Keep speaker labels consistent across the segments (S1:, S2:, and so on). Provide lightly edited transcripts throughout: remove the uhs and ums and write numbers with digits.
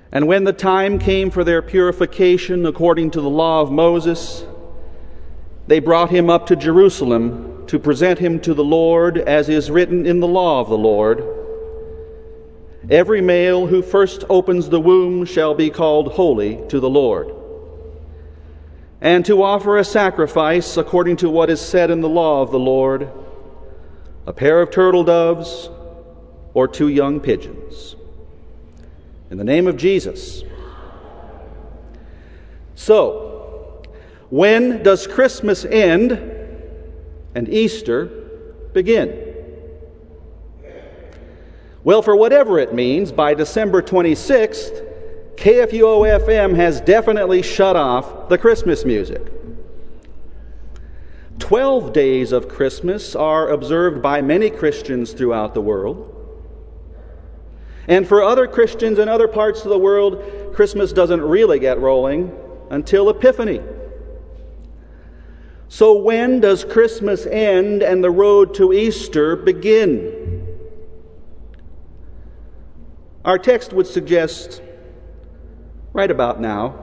S1: And when the time came for their purification according to the law of Moses, they brought him up to Jerusalem to present him to the Lord, as is written in the law of the Lord. Every male who first opens the womb shall be called holy to the Lord. And to offer a sacrifice according to what is said in the law of the Lord, a pair of turtle doves or 2 young pigeons. In the name of Jesus. So, when does Christmas end and Easter begin? Well, for whatever it means, by December 26th, KFUO-FM has definitely shut off the Christmas music. 12 days of Christmas are observed by many Christians throughout the world. And for other Christians in other parts of the world, Christmas doesn't really get rolling until Epiphany. So when does Christmas end and the road to Easter begin? Our text would suggest right about now.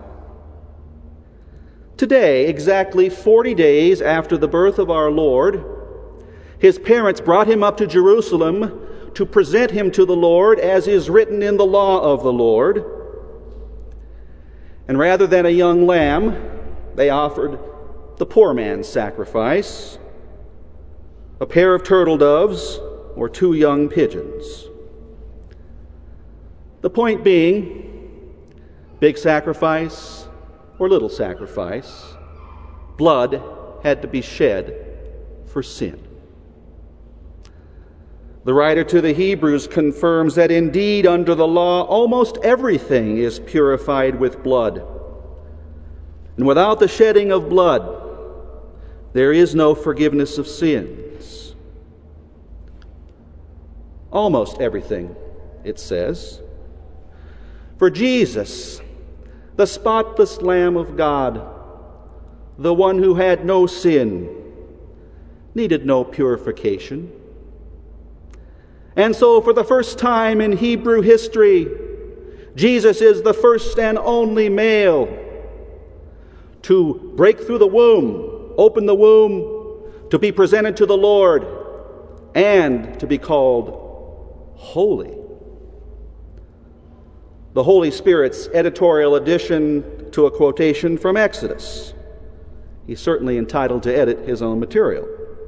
S1: Today, exactly 40 days after the birth of our Lord, his parents brought him up to Jerusalem to present him to the Lord, as is written in the law of the Lord. And rather than a young lamb, they offered the poor man's sacrifice, a pair of turtle doves or 2 young pigeons. The point being, big sacrifice or little sacrifice, blood had to be shed for sin. The writer to the Hebrews confirms that indeed under the law almost everything is purified with blood. And without the shedding of blood, there is no forgiveness of sins. Almost everything, it says. For Jesus, the spotless Lamb of God, the one who had no sin, needed no purification. And so for the first time in Hebrew history, Jesus is the first and only male to break through the womb, open the womb, to be presented to the Lord, and to be called holy. The Holy Spirit's editorial addition to a quotation from Exodus. He's certainly entitled to edit his own material.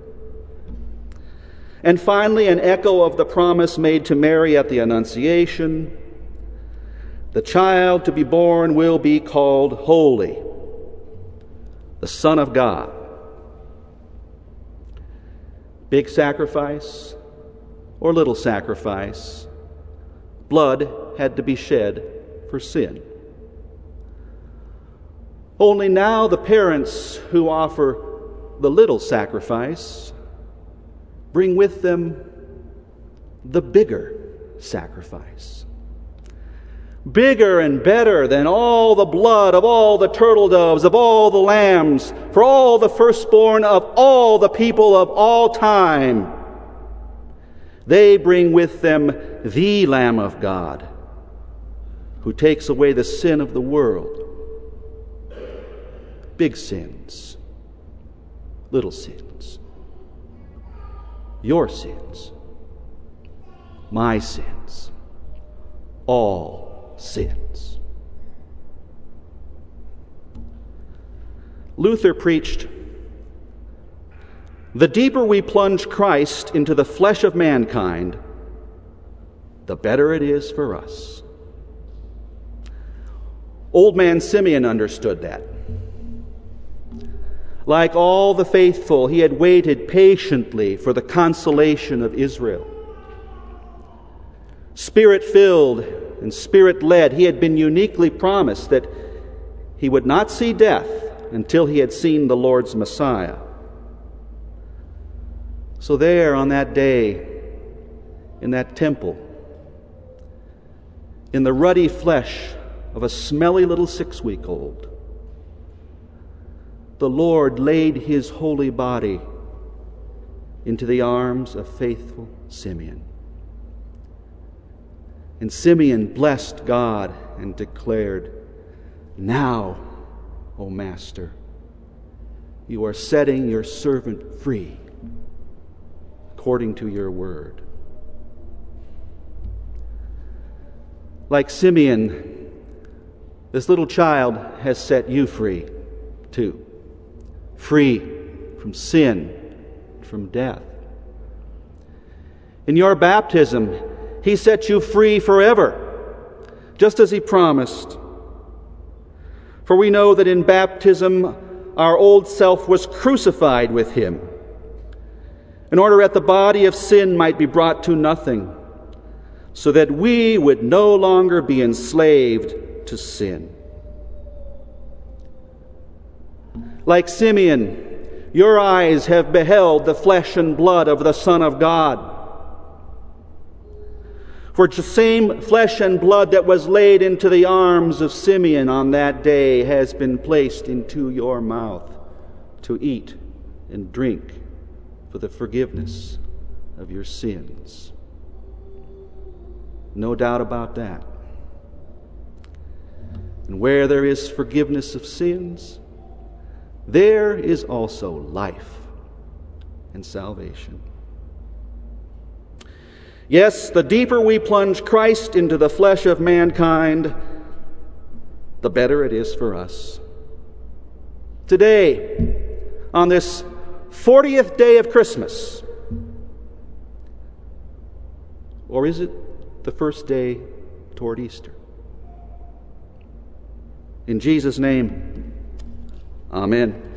S1: And finally, an echo of the promise made to Mary at the Annunciation. The child to be born will be called holy, the Son of God. Big sacrifice or little sacrifice, blood had to be shed for sin. Only now the parents who offer the little sacrifice bring with them the bigger sacrifice. Bigger and better than all the blood of all the turtle doves, of all the lambs, for all the firstborn of all the people of all time. They bring with them the Lamb of God, who takes away the sin of the world. Big sins, little sins. Your sins, my sins, all sins. Luther preached, "The deeper we plunge Christ into the flesh of mankind, the better it is for us." Old man Simeon understood that. Like all the faithful, he had waited patiently for the consolation of Israel. Spirit-filled and Spirit-led, he had been uniquely promised that he would not see death until he had seen the Lord's Messiah. So there on that day, in that temple, in the ruddy flesh of a smelly little 6-week-old, the Lord laid his holy body into the arms of faithful Simeon. And Simeon blessed God and declared, "Now, O Master, you are setting your servant free according to your word." Like Simeon, this little child has set you free too. Free from sin, from death. In your baptism, he set you free forever, just as he promised. For we know that in baptism our old self was crucified with him, in order that the body of sin might be brought to nothing, so that we would no longer be enslaved to sin. Like Simeon, your eyes have beheld the flesh and blood of the Son of God. For the same flesh and blood that was laid into the arms of Simeon on that day has been placed into your mouth to eat and drink for the forgiveness of your sins. No doubt about that. And where there is forgiveness of sins, there is also life and salvation. Yes, the deeper we plunge Christ into the flesh of mankind, the better it is for us. Today, on this 40th day of Christmas, or is it the first day toward Easter? In Jesus' name, amen.